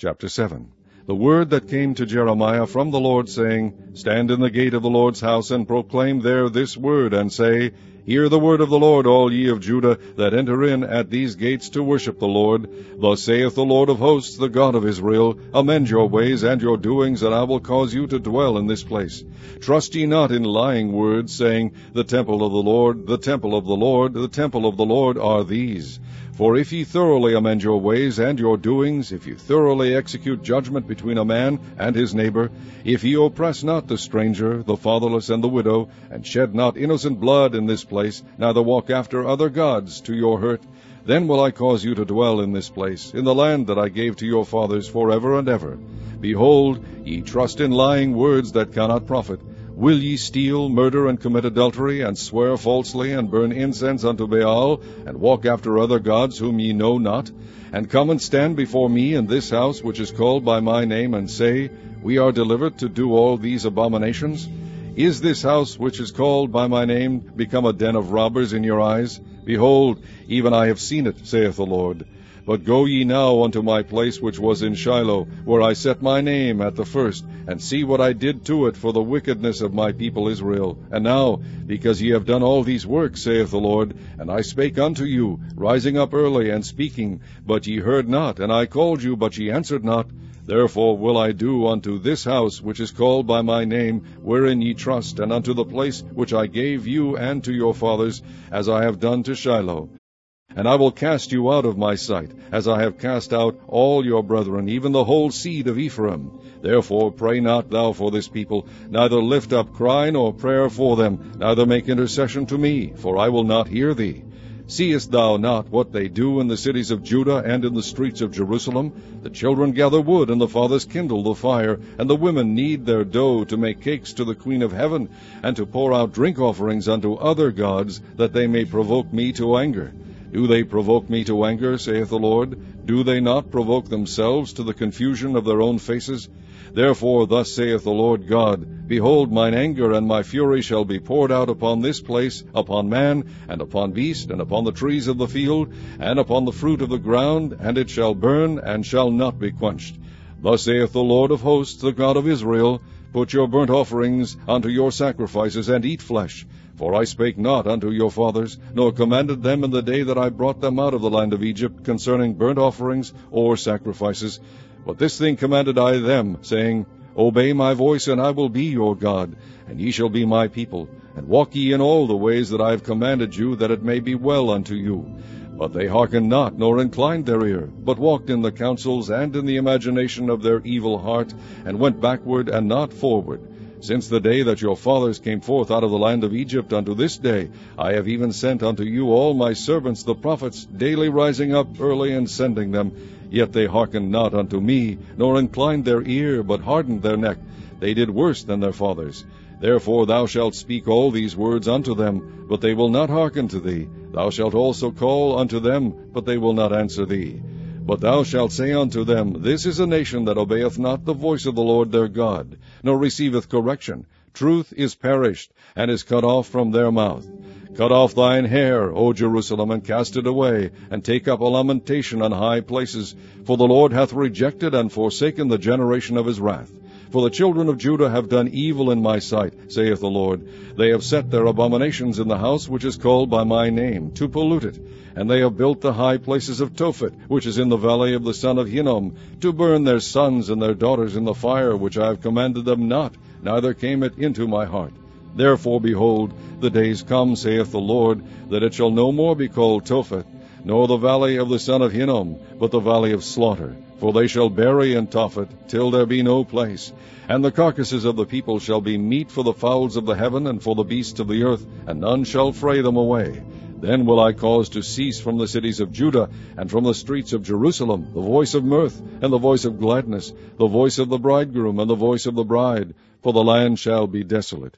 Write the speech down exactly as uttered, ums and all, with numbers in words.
Chapter seven. The word that came to Jeremiah from the Lord, saying, Stand in the gate of the Lord's house, and proclaim there this word, and say, Hear the word of the Lord, all ye of Judah, that enter in at these gates to worship the Lord. Thus saith the Lord of hosts, the God of Israel, Amend your ways and your doings, and I will cause you to dwell in this place. Trust ye not in lying words, saying, The temple of the Lord, the temple of the Lord, the temple of the Lord are these. For if ye thoroughly amend your ways and your doings, if ye thoroughly execute judgment between a man and his neighbor, if ye oppress not the stranger, the fatherless, and the widow, and shed not innocent blood in this place, neither walk after other gods to your hurt, then will I cause you to dwell in this place, in the land that I gave to your fathers forever and ever. Behold, ye trust in lying words that cannot profit. Will ye steal, murder, and commit adultery, and swear falsely, and burn incense unto Baal, and walk after other gods whom ye know not, and come and stand before me in this house which is called by my name, and say, We are delivered to do all these abominations? Is this house which is called by my name become a den of robbers in your eyes? Behold, even I have seen it, saith the Lord. But go ye now unto my place which was in Shiloh, where I set my name at the first, and see what I did to it for the wickedness of my people Israel. And now, because ye have done all these works, saith the Lord, and I spake unto you, rising up early and speaking, but ye heard not, and I called you, but ye answered not, therefore will I do unto this house which is called by my name, wherein ye trust, and unto the place which I gave you and to your fathers, as I have done to Shiloh. And I will cast you out of my sight, as I have cast out all your brethren, even the whole seed of Ephraim. Therefore pray not thou for this people, neither lift up cry nor prayer for them, neither make intercession to me, for I will not hear thee. Seest thou not what they do in the cities of Judah and in the streets of Jerusalem? The children gather wood, and the fathers kindle the fire, and the women knead their dough to make cakes to the Queen of Heaven, and to pour out drink offerings unto other gods, that they may provoke me to anger. Do they provoke me to anger, saith the Lord? Do they not provoke themselves to the confusion of their own faces? Therefore thus saith the Lord God, Behold, mine anger and my fury shall be poured out upon this place, upon man, and upon beast, and upon the trees of the field, and upon the fruit of the ground, and it shall burn, and shall not be quenched. Thus saith the Lord of hosts, the God of Israel, Put your burnt offerings unto your sacrifices, and eat flesh. For I spake not unto your fathers, nor commanded them in the day that I brought them out of the land of Egypt concerning burnt offerings or sacrifices. But this thing commanded I them, saying, Obey my voice, and I will be your God, and ye shall be my people. And walk ye in all the ways that I have commanded you, that it may be well unto you. But they hearkened not, nor inclined their ear, but walked in the counsels and in the imagination of their evil heart, and went backward and not forward. Since the day that your fathers came forth out of the land of Egypt unto this day, I have even sent unto you all my servants the prophets, daily rising up early and sending them. Yet they hearkened not unto me, nor inclined their ear, but hardened their neck. They did worse than their fathers. Therefore thou shalt speak all these words unto them, but they will not hearken to thee. Thou shalt also call unto them, but they will not answer thee. But thou shalt say unto them, This is a nation that obeyeth not the voice of the Lord their God, nor receiveth correction. Truth is perished, and is cut off from their mouth. Cut off thine hair, O Jerusalem, and cast it away, and take up a lamentation on high places. For the Lord hath rejected and forsaken the generation of his wrath. For the children of Judah have done evil in my sight, saith the Lord. They have set their abominations in the house which is called by my name, to pollute it. And they have built the high places of Tophet, which is in the valley of the son of Hinnom, to burn their sons and their daughters in the fire, which I have commanded them not, neither came it into my heart. Therefore, behold, the days come, saith the Lord, that it shall no more be called Tophet, nor the valley of the son of Hinnom, but the valley of slaughter. For they shall bury in Tophet, till there be no place. And the carcasses of the people shall be meat for the fowls of the heaven, and for the beasts of the earth, and none shall fray them away. Then will I cause to cease from the cities of Judah, and from the streets of Jerusalem, the voice of mirth, and the voice of gladness, the voice of the bridegroom, and the voice of the bride, for the land shall be desolate.